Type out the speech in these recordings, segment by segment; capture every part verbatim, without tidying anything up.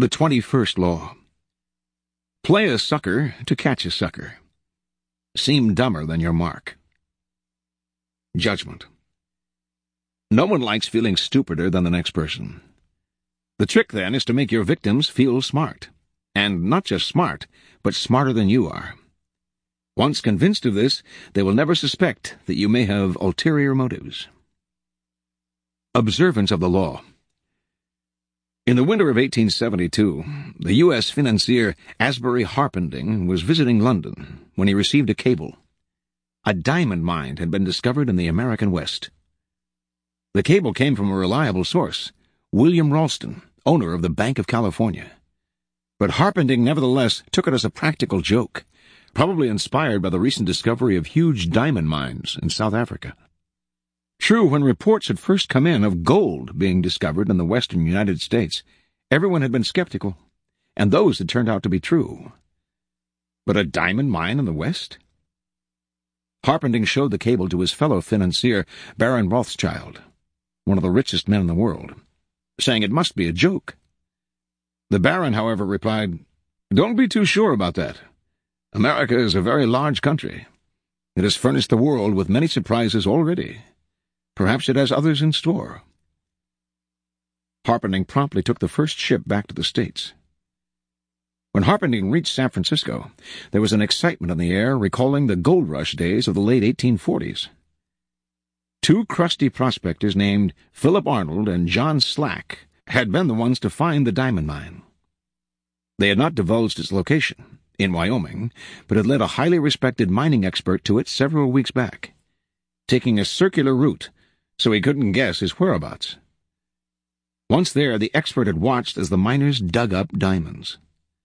The twenty-first law. Play a sucker to catch a sucker. Seem dumber than your mark. Judgment. No one likes feeling stupider than the next person. The trick, then, is to make your victims feel smart. And not just smart, but smarter than you are. Once convinced of this, they will never suspect that you may have ulterior motives. Observance of the law. In the winter of eighteen seventy-two, the U S financier Asbury Harpending was visiting London when he received a cable. A diamond mine had been discovered in the American West. The cable came from a reliable source, William Ralston, owner of the Bank of California. But Harpending nevertheless took it as a practical joke, probably inspired by the recent discovery of huge diamond mines in South Africa. True, when reports had first come in of gold being discovered in the western United States, everyone had been skeptical, and those had turned out to be true. But a diamond mine in the West? Harpending showed the cable to his fellow financier, Baron Rothschild, one of the richest men in the world, saying it must be a joke. The Baron, however, replied, "Don't be too sure about that. America is a very large country. It has furnished the world with many surprises already. Perhaps it has others in store." Harpending promptly took the first ship back to the States. When Harpending reached San Francisco, there was an excitement in the air recalling the gold rush days of the late eighteen forties. Two crusty prospectors named Philip Arnold and John Slack had been the ones to find the diamond mine. They had not divulged its location, in Wyoming, but had led a highly respected mining expert to it several weeks back, taking a circular route so he couldn't guess his whereabouts. Once there, the expert had watched as the miners dug up diamonds.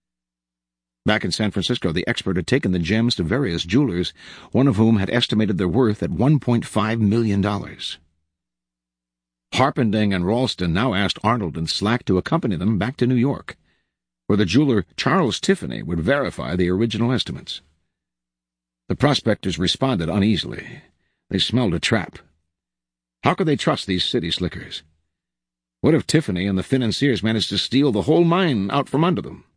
Back in San Francisco, the expert had taken the gems to various jewelers, one of whom had estimated their worth at one point five million dollars. Harpending and Ralston now asked Arnold and Slack to accompany them back to New York, where the jeweler Charles Tiffany would verify the original estimates. The prospectors responded uneasily. They smelled a trap. How could they trust these city slickers? What if Tiffany and the financiers managed to steal the whole mine out from under them?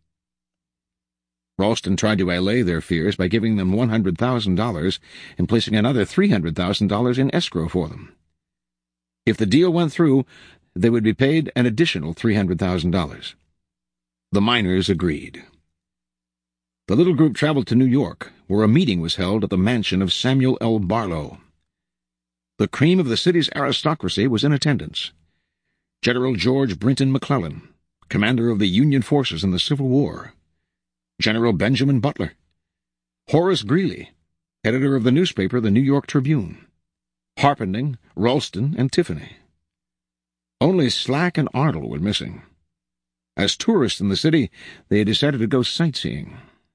Ralston tried to allay their fears by giving them one hundred thousand dollars and placing another three hundred thousand dollars in escrow for them. If the deal went through, they would be paid an additional three hundred thousand dollars. The miners agreed. The little group traveled to New York, where a meeting was held at the mansion of Samuel L. Barlow. The cream of the city's aristocracy was in attendance. General George Brinton McClellan, commander of the Union forces in the Civil War. General Benjamin Butler. Horace Greeley, editor of the newspaper The New York Tribune. Harpending, Ralston, and Tiffany. Only Slack and Arnold were missing. As tourists in the city, they had decided to go sightseeing.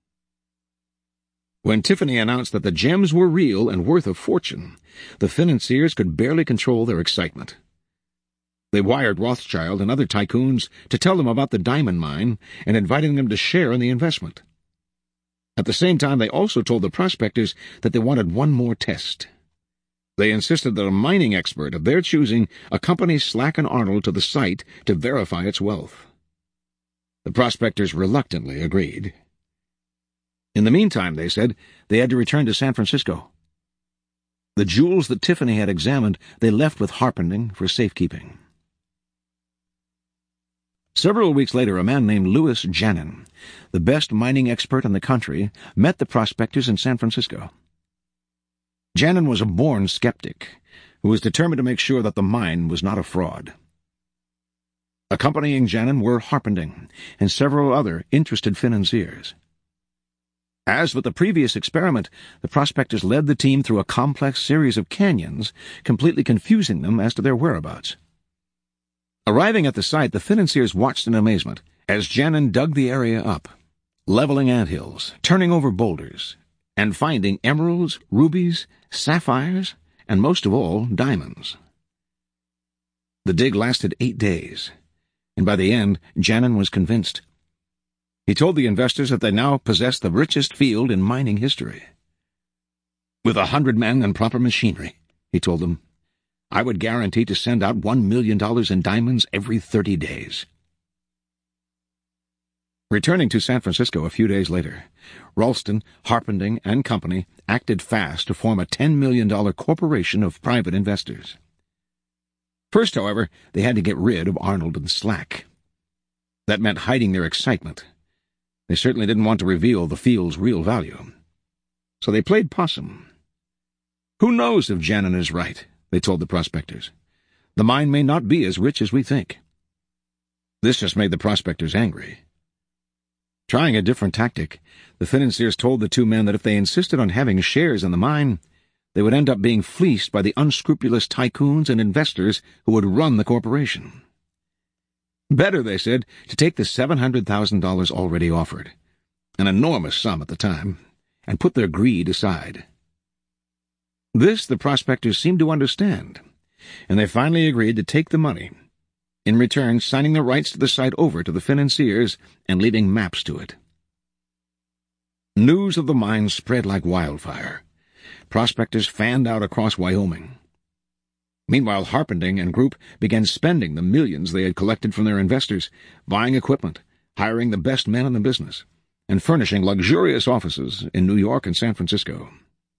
When Tiffany announced that the gems were real and worth a fortune, the financiers could barely control their excitement. They wired Rothschild and other tycoons to tell them about the diamond mine and inviting them to share in the investment. At the same time, they also told the prospectors that they wanted one more test. They insisted that a mining expert of their choosing accompany Slack and Arnold to the site to verify its wealth. The prospectors reluctantly agreed. In the meantime, they said, they had to return to San Francisco. The jewels that Tiffany had examined they left with Harpending for safekeeping. Several weeks later, a man named Louis Janin, the best mining expert in the country, met the prospectors in San Francisco. Janin was a born skeptic who was determined to make sure that the mine was not a fraud. Accompanying Janin were Harpending and several other interested financiers. As with the previous experiment, the prospectors led the team through a complex series of canyons, completely confusing them as to their whereabouts. Arriving at the site, the financiers watched in amazement as Janin dug the area up, leveling anthills, turning over boulders, and finding emeralds, rubies, sapphires, and most of all, diamonds. The dig lasted eight days, and by the end, Janin was convinced. He told the investors that they now possessed the richest field in mining history. "With a hundred men and proper machinery," he told them, "I would guarantee to send out one million dollars in diamonds every thirty days." Returning to San Francisco a few days later, Ralston, Harpending, and Company acted fast to form a ten million dollars corporation of private investors. First, however, they had to get rid of Arnold and Slack. That meant hiding their excitement. They certainly didn't want to reveal the field's real value. So they played possum. "Who knows if Janin is right?" they told the prospectors. "The mine may not be as rich as we think." This just made the prospectors angry. Trying a different tactic, the financiers told the two men that if they insisted on having shares in the mine, they would end up being fleeced by the unscrupulous tycoons and investors who would run the corporation. Better, they said, to take the seven hundred thousand dollars already offered, an enormous sum at the time, and put their greed aside. This the prospectors seemed to understand, and they finally agreed to take the money, in return signing the rights to the site over to the financiers and leaving maps to it. News of the mine spread like wildfire. Prospectors fanned out across Wyoming. Meanwhile, Harpending and Group began spending the millions they had collected from their investors, buying equipment, hiring the best men in the business, and furnishing luxurious offices in New York and San Francisco.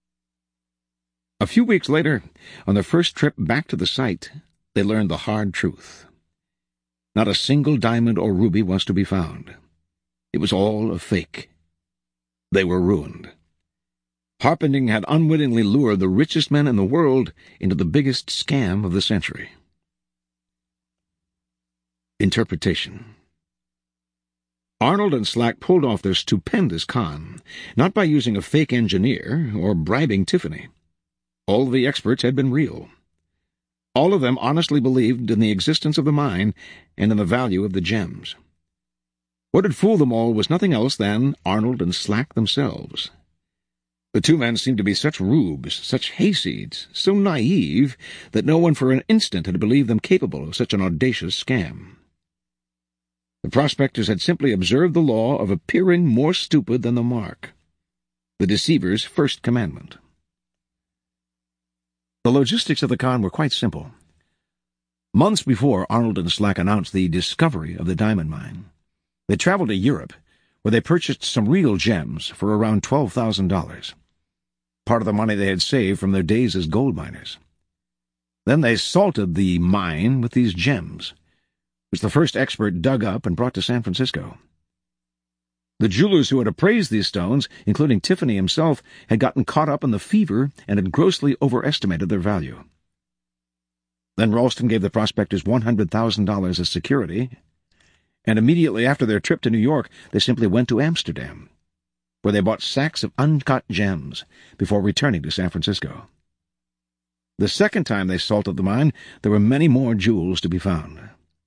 A few weeks later, on their first trip back to the site, they learned the hard truth. Not a single diamond or ruby was to be found. It was all a fake. They were ruined. Harpending had unwittingly lured the richest men in the world into the biggest scam of the century. Interpretation. Arnold and Slack pulled off their stupendous con, not by using a fake engineer or bribing Tiffany. All of the experts had been real. All of them honestly believed in the existence of the mine and in the value of the gems. What had fooled them all was nothing else than Arnold and Slack themselves. The two men seemed to be such rubes, such hayseeds, so naive that no one for an instant had believed them capable of such an audacious scam. The prospectors had simply observed the law of appearing more stupid than the mark, the deceiver's first commandment. The logistics of the con were quite simple. Months before Arnold and Slack announced the discovery of the diamond mine, they traveled to Europe, where they purchased some real gems for around twelve thousand dollars, part of the money they had saved from their days as gold miners. Then they salted the mine with these gems, which the first expert dug up and brought to San Francisco. The jewelers who had appraised these stones, including Tiffany himself, had gotten caught up in the fever and had grossly overestimated their value. Then Ralston gave the prospectors one hundred thousand dollars as security, and immediately after their trip to New York, they simply went to Amsterdam, where they bought sacks of uncut gems before returning to San Francisco. The second time they salted the mine, there were many more jewels to be found.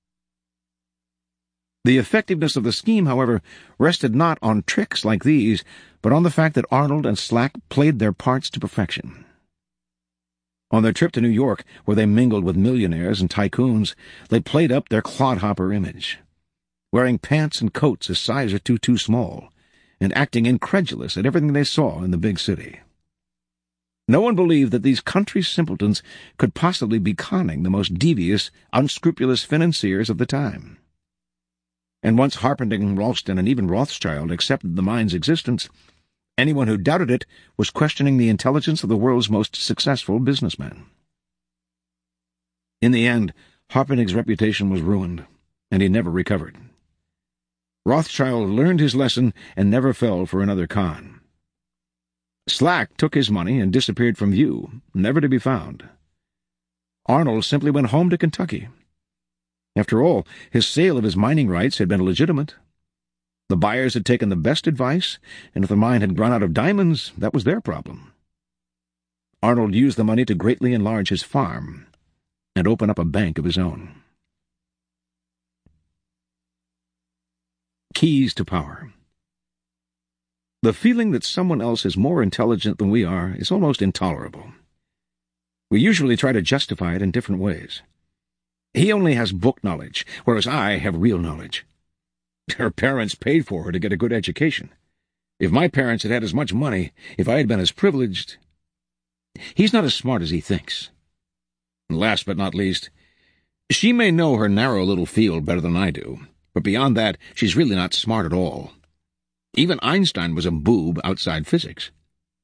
The effectiveness of the scheme, however, rested not on tricks like these, but on the fact that Arnold and Slack played their parts to perfection. On their trip to New York, where they mingled with millionaires and tycoons, they played up their clodhopper image, wearing pants and coats a size or two too small, and acting incredulous at everything they saw in the big city. No one believed that these country simpletons could possibly be conning the most devious, unscrupulous financiers of the time. And once Harpending, Ralston, and even Rothschild accepted the mine's existence, anyone who doubted it was questioning the intelligence of the world's most successful businessmen. In the end, Harpending's reputation was ruined, and he never recovered. Rothschild learned his lesson and never fell for another con. Slack took his money and disappeared from view, never to be found. Arnold simply went home to Kentucky. After all, his sale of his mining rights had been legitimate. The buyers had taken the best advice, and if the mine had run out of diamonds, that was their problem. Arnold used the money to greatly enlarge his farm and open up a bank of his own. Keys to power. The feeling that someone else is more intelligent than we are is almost intolerable. We usually try to justify it in different ways. He only has book knowledge, whereas I have real knowledge. Her parents paid for her to get a good education. If my parents had had as much money, if I had been as privileged... He's not as smart as he thinks. And last but not least, she may know her narrow little field better than I do, But beyond that, she's really not smart at all. Even Einstein was a boob outside physics.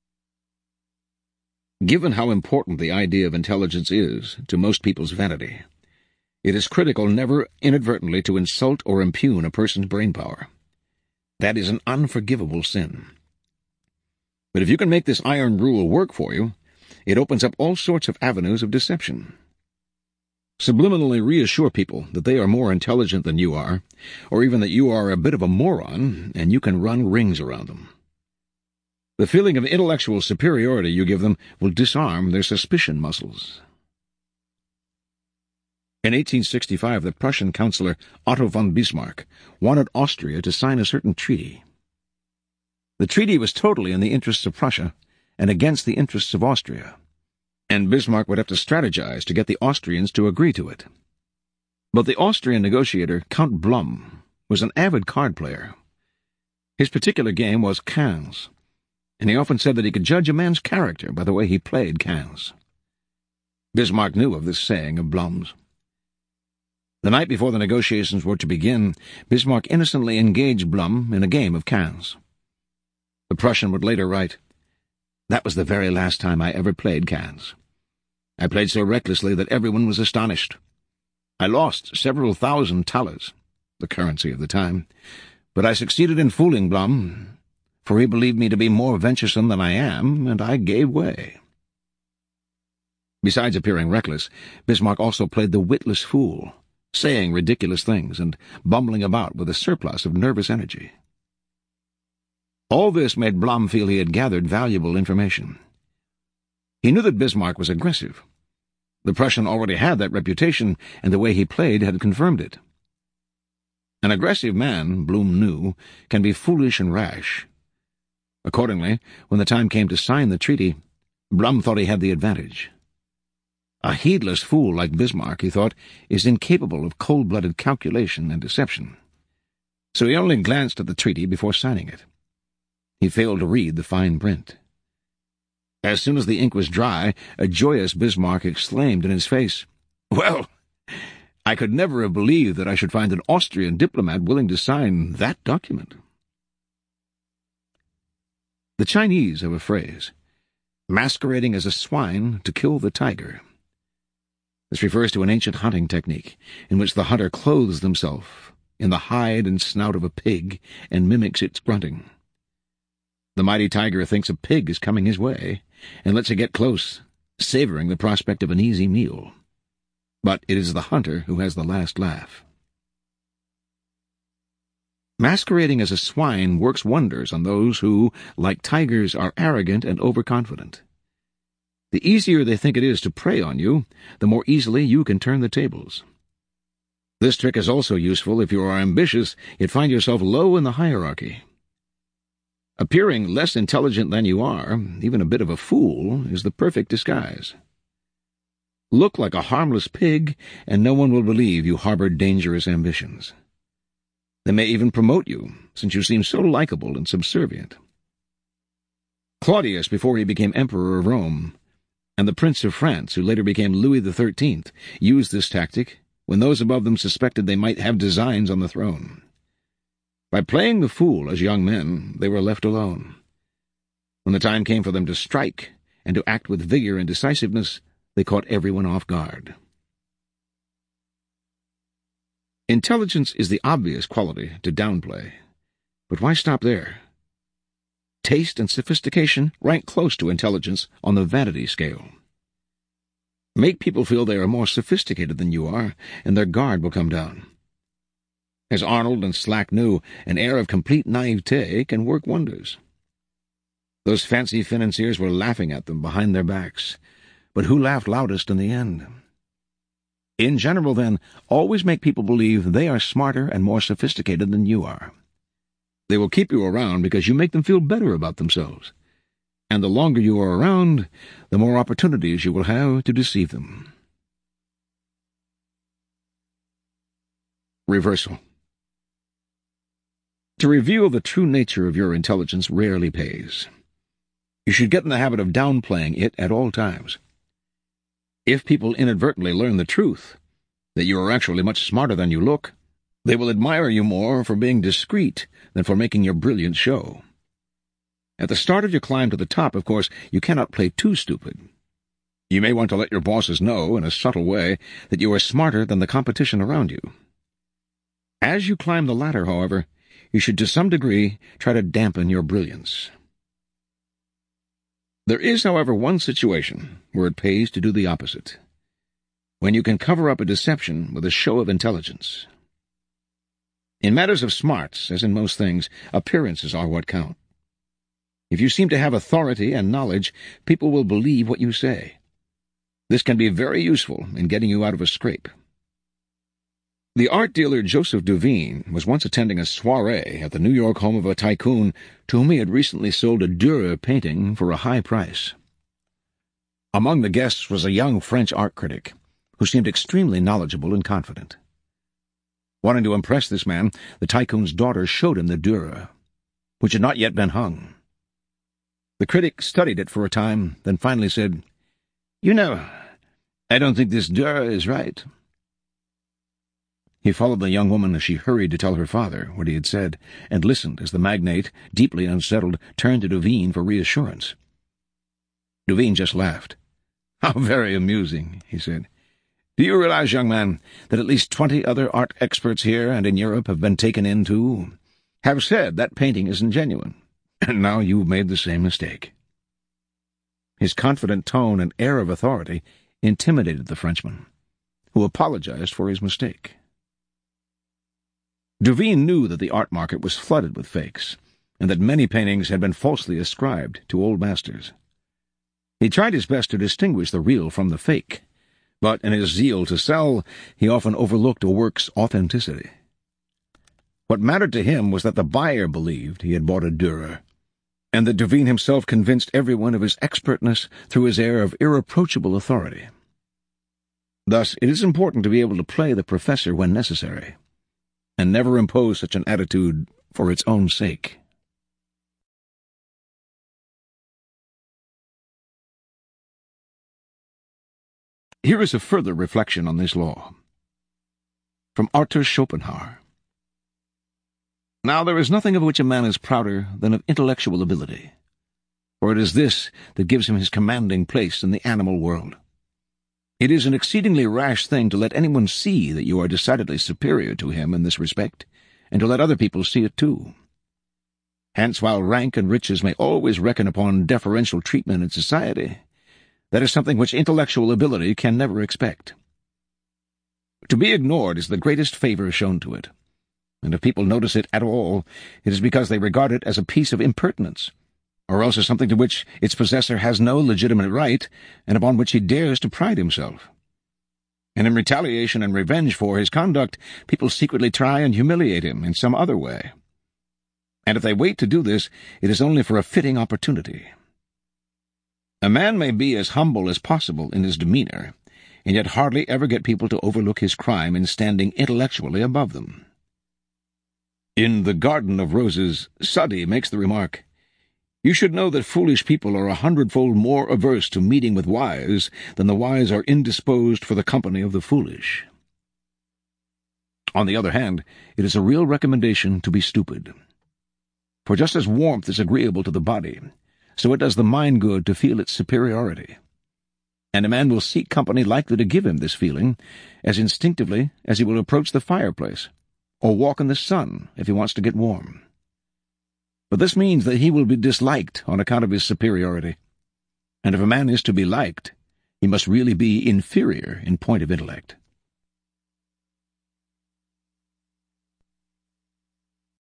Given how important the idea of intelligence is to most people's vanity, it is critical never inadvertently to insult or impugn a person's brainpower. That is an unforgivable sin. But if you can make this iron rule work for you, it opens up all sorts of avenues of deception. Subliminally reassure people that they are more intelligent than you are, or even that you are a bit of a moron, and you can run rings around them. The feeling of intellectual superiority you give them will disarm their suspicion muscles. In eighteen sixty-five, the Prussian Councillor Otto von Bismarck wanted Austria to sign a certain treaty. The treaty was totally in the interests of Prussia and against the interests of Austria, and Bismarck would have to strategize to get the Austrians to agree to it. But the Austrian negotiator, Count Blum, was an avid card player. His particular game was quinze, and he often said that he could judge a man's character by the way he played quinze. Bismarck knew of this saying of Blum's. The night before the negotiations were to begin, Bismarck innocently engaged Blum in a game of quinze. The Prussian would later write, "That was the very last time I ever played quinze. I played so recklessly that everyone was astonished. I lost several thousand thalers, the currency of the time, but I succeeded in fooling Blum, for he believed me to be more venturesome than I am, and I gave way." Besides appearing reckless, Bismarck also played the witless fool, saying ridiculous things and bumbling about with a surplus of nervous energy. All this made Blum feel he had gathered valuable information. He knew that Bismarck was aggressive. The Prussian already had that reputation, and the way he played had confirmed it. An aggressive man, Blum knew, can be foolish and rash. Accordingly, when the time came to sign the treaty, Blum thought he had the advantage. A heedless fool like Bismarck, he thought, is incapable of cold-blooded calculation and deception. So he only glanced at the treaty before signing it. He failed to read the fine print. As soon as the ink was dry, a joyous Bismarck exclaimed in his face, "Well, I could never have believed that I should find an Austrian diplomat willing to sign that document." The Chinese have a phrase, masquerading as a swine to kill the tiger. This refers to an ancient hunting technique in which the hunter clothes himself in the hide and snout of a pig and mimics its grunting. The mighty tiger thinks a pig is coming his way and lets it get close, savoring the prospect of an easy meal. But it is the hunter who has the last laugh. Masquerading as a swine works wonders on those who, like tigers, are arrogant and overconfident. The easier they think it is to prey on you, the more easily you can turn the tables. This trick is also useful if you are ambitious yet find yourself low in the hierarchy. Appearing less intelligent than you are, even a bit of a fool, is the perfect disguise. Look like a harmless pig, and no one will believe you harbor dangerous ambitions. They may even promote you, since you seem so likable and subservient. Claudius, before he became Emperor of Rome, and the Prince of France, who later became Louis the Thirteenth, used this tactic when those above them suspected they might have designs on the throne. By playing the fool as young men, they were left alone. When the time came for them to strike and to act with vigor and decisiveness, they caught everyone off guard. Intelligence is the obvious quality to downplay, but why stop there? Taste and sophistication rank close to intelligence on the vanity scale. Make people feel they are more sophisticated than you are, and their guard will come down. As Arnold and Slack knew, an air of complete naivete can work wonders. Those fancy financiers were laughing at them behind their backs, but who laughed loudest in the end? In general, then, always make people believe they are smarter and more sophisticated than you are. They will keep you around because you make them feel better about themselves, and the longer you are around, the more opportunities you will have to deceive them. Reversal. To reveal the true nature of your intelligence rarely pays. You should get in the habit of downplaying it at all times. If people inadvertently learn the truth, that you are actually much smarter than you look, They will admire you more for being discreet than for making your brilliant show. At the start of your climb to the top, of course, you cannot play too stupid. You may want to let your bosses know, in a subtle way, that you are smarter than the competition around you. As you climb the ladder, however, you should to some degree try to dampen your brilliance. There is, however, one situation where it pays to do the opposite, when you can cover up a deception with a show of intelligence. In matters of smarts, as in most things, appearances are what count. If you seem to have authority and knowledge, people will believe what you say. This can be very useful in getting you out of a scrape. The art dealer Joseph Duveen was once attending a soirée at the New York home of a tycoon to whom he had recently sold a Dürer painting for a high price. Among the guests was a young French art critic, who seemed extremely knowledgeable and confident. Wanting to impress this man, the tycoon's daughter showed him the Dürer, which had not yet been hung. The critic studied it for a time, then finally said, "You know, I don't think this Dürer is right." He followed the young woman as she hurried to tell her father what he had said, and listened as the magnate, deeply unsettled, turned to Duveen for reassurance. Duveen just laughed. "How very amusing," he said. "Do you realize, young man, that at least twenty other art experts here and in Europe have been taken in, too, have said that painting isn't genuine, and now you've made the same mistake." His confident tone and air of authority intimidated the Frenchman, who apologized for his mistake. Duveen knew that the art market was flooded with fakes, and that many paintings had been falsely ascribed to old masters. He tried his best to distinguish the real from the fake, but in his zeal to sell, he often overlooked a work's authenticity. What mattered to him was that the buyer believed he had bought a Dürer, and that Duveen himself convinced everyone of his expertness through his air of irreproachable authority. Thus, it is important to be able to play the professor when necessary, and never impose such an attitude for its own sake. Here is a further reflection on this law. From Arthur Schopenhauer. Now there is nothing of which a man is prouder than of intellectual ability, for it is this that gives him his commanding place in the animal world. It is an exceedingly rash thing to let anyone see that you are decidedly superior to him in this respect, and to let other people see it too. Hence, while rank and riches may always reckon upon deferential treatment in society, that is something which intellectual ability can never expect. To be ignored is the greatest favor shown to it, and if people notice it at all, it is because they regard it as a piece of impertinence, or else as something to which its possessor has no legitimate right, and upon which he dares to pride himself. And in retaliation and revenge for his conduct, people secretly try and humiliate him in some other way. And if they wait to do this, it is only for a fitting opportunity. A man may be as humble as possible in his demeanor, and yet hardly ever get people to overlook his crime in standing intellectually above them. In The Garden of Roses, Sadi makes the remark, "You should know that foolish people are a hundredfold more averse to meeting with wise than the wise are indisposed for the company of the foolish." On the other hand, it is a real recommendation to be stupid. For just as warmth is agreeable to the body, so it does the mind good to feel its superiority. And a man will seek company likely to give him this feeling as instinctively as he will approach the fireplace, or walk in the sun if he wants to get warm. But this means that he will be disliked on account of his superiority, and if a man is to be liked, he must really be inferior in point of intellect.